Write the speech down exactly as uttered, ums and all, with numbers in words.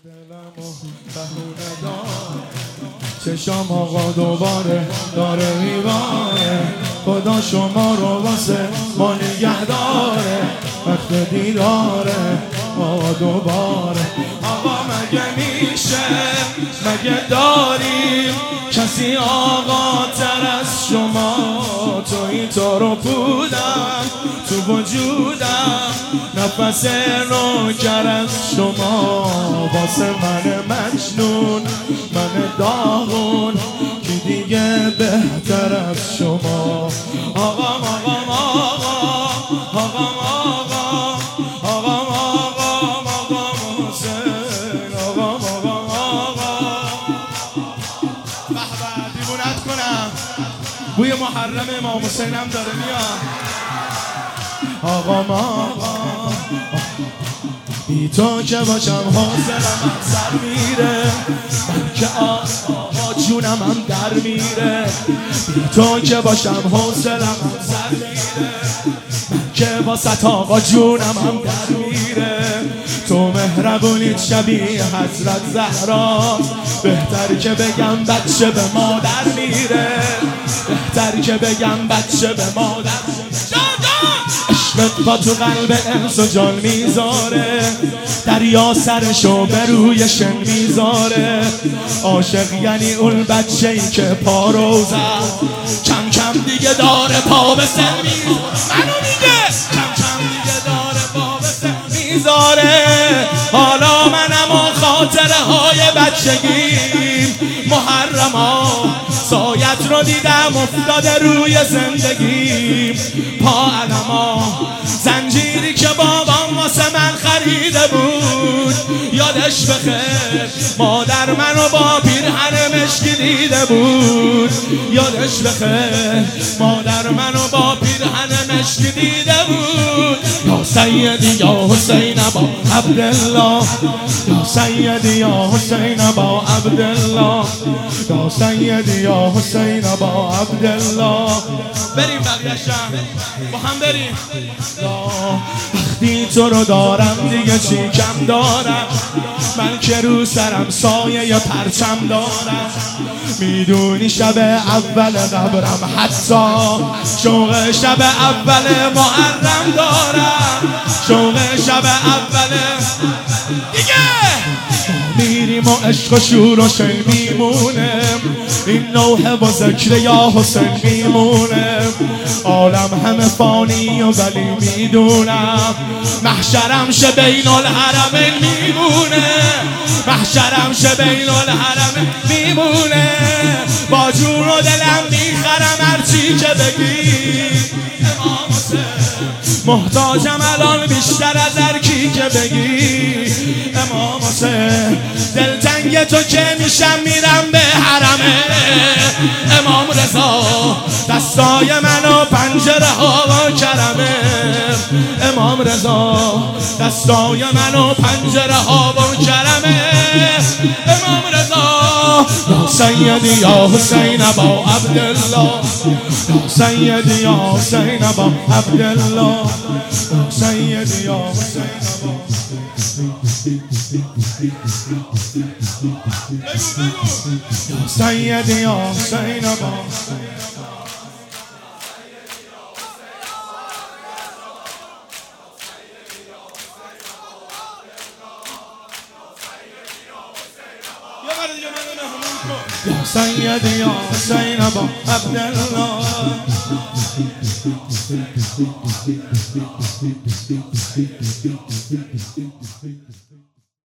دلمو بهونه دار چشام آقا دوباره داره میباره خدا شما رو واسه ما نگه داره وقت دیداره آقا دوباره آقا مگه میشه مگه داریم کسی آقا تر از شما توی تو رو بودم تو وجودم نفس نوکر از شما واسه من مجنون من داغون کی دیگه بهتر از شما آقا آقا آقا آقا آقا آقا آقا آقا حسین آقا آقا آقا به به دیوونت کنم بوی محرم امام حسینم داره میاد آقا ما بی تو که باشم حوصلم هم سر میره من که آقا جونم هم در میره بی تو که باشم حوصلم هم سر میره من که واسه آقا جونم هم در میره تو مهربونیت شبیه حضرت زهرا بهتر که بگم بچه به مادر میره بهتر که بگم بچه به مادر عشقت با تو قلب انس و جان میذاره دریا سرشو به روی شن میذاره عاشق یعنی اون بچه ای که پا رو زد کم کم دیگه داره پا به سن میذاره منو میگه کم کم دیگه داره پا به سن میذاره حالا منم و خاطره های بچگی محرما سایت رو دیدم افتاده روی زندگی پا علما زنجیری که بابام واسه من خریده بود یادش بخیر مادر منو با پیرهن مشکی دیده بود یادش بخیر مادر منو با پیرهن مشکی دیده بود یا سیدی یا حسین با عبدالله یا سیدی یا حسین با عبدالله یا سیدی یا حسین با عبدالله بریم بقیه‌شم با هم بریم وقتی تو رو دارم دیگه چی کم دارم من که رو سرم سایه یا پرچم دارم میدونی شب اول قبرم حتی شوق شب اول محرم دارم شوق شب اول دیگه میریم و عشق و شور و شن میمونه این نوحه و ذکر یا حسین میمونه عالم همه فانی و ولی میدونم محشرم شه بین الحرمین میمونه محشرم شه بین الحرمین میمونه با جون و دلم میخرم هرچی که بگی امام حسین محتاجم الان بیشتر از هر کی که بگی امام حسین دلتنگ تو که میشم میرم به حرمه امام رضا دستای منو پنجره ها و کرمه امام رضا دستای منو پنجره ها و کرمه امام رضا یا سیدی یا حسین با عبدالله یا سیدی یا حسین با عبدالله یا سیدی یا حسین با یا سیدی یا حسین با یا سیدی یا حسین با عبدالله